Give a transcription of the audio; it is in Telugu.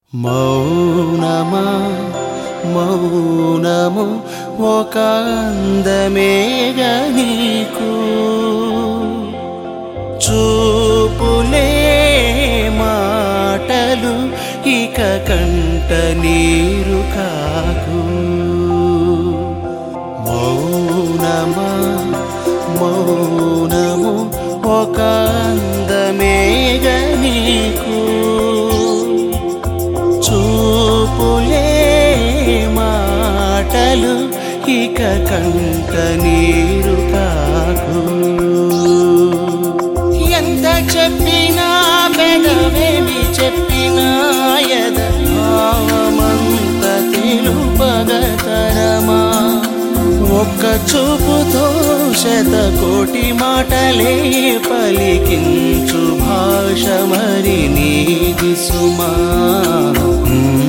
మౌనమా మౌనము ఒక అందమేగ నీకు చూపులే మాటలు ఇక కంట నీరు కాకు మౌనమా మౌనము ఒక అందమేగ నీకు చూపులే మాటలు ఇక కంట నీరు కాకు ఎంత చెప్పినా పెదవేమి చెప్పినా యథావమంత తెలుపగతరమా ఒక్క చూపుతో శతకోటి మాటలే పలికించు భాష మరి నీది సుమా